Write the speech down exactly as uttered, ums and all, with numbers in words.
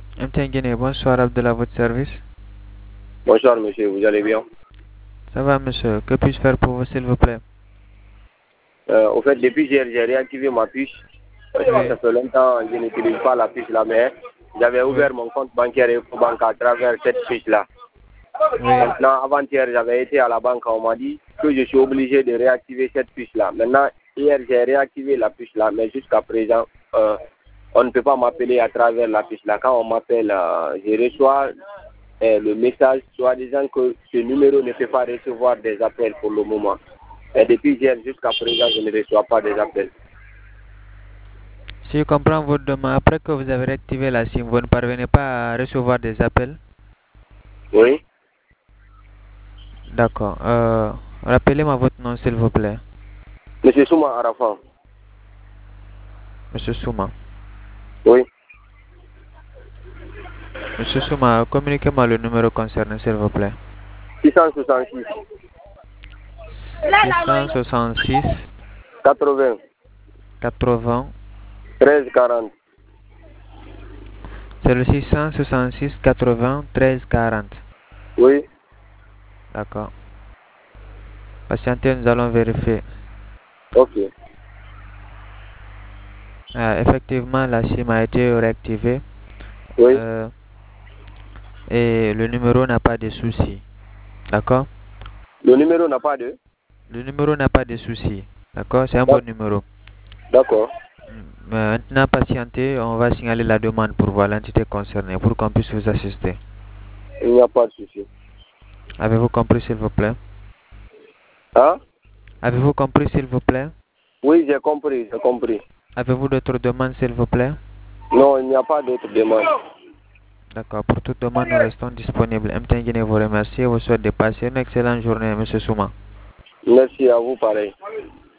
M T N Guinée, bonsoir Abdallah, votre service. Bonsoir monsieur, vous allez bien? Ça va monsieur, que puis-je faire pour vous s'il vous plaît? euh, Au fait, depuis hier, j'ai réactivé ma puce. Oui. Ça fait longtemps que je n'utilise pas la puce là, mais j'avais ouvert oui. mon compte bancaire EcoBank à travers cette puce là. Oui. Maintenant, avant-hier, j'avais été à la banque, on m'a dit que je suis obligé de réactiver cette puce là. Maintenant, hier, j'ai réactivé la puce là, mais jusqu'à présent, euh, on ne peut pas m'appeler à travers la puce là. Quand on m'appelle, euh, je reçois euh, le message soi-disant que ce numéro ne peut pas recevoir des appels pour le moment. Et depuis hier jusqu'à présent, je ne reçois pas des appels. Si je comprends votre demande, après que vous avez réactivé la SIM, vous ne parvenez pas à recevoir des appels? Oui. D'accord. Euh, Rappelez-moi votre nom s'il vous plaît. Monsieur Souma Arafan. Monsieur Souma. Oui. Monsieur Souma, communiquez-moi le numéro concerné s'il vous plaît. six cent soixante-six. six cent soixante-six. quatre-vingts. quatre-vingts. treize quarante. C'est le six cent soixante-six quatre-vingts treize quarante. Oui. D'accord. Patientez, nous allons vérifier. Ok. Euh, effectivement, la SIM a été réactivée. Oui. Euh, et le numéro n'a pas de soucis. D'accord? Le numéro n'a pas de? Le numéro n'a pas de soucis. D'accord? C'est un bon numéro. D'accord. Maintenant, patientez, on va signaler la demande pour voir l'entité concernée pour qu'on puisse vous assister. Il n'y a pas de souci. Avez-vous compris, s'il vous plaît? Hein? Avez-vous compris, s'il vous plaît? Oui, j'ai compris, j'ai compris. Avez-vous d'autres demandes, s'il vous plaît? Non, il n'y a pas d'autres demandes. D'accord. Pour toute demande, nous restons disponibles. M T N Guinée vous remercie et vous souhaite de passer une excellente journée, M. Souma. Merci à vous, pareil.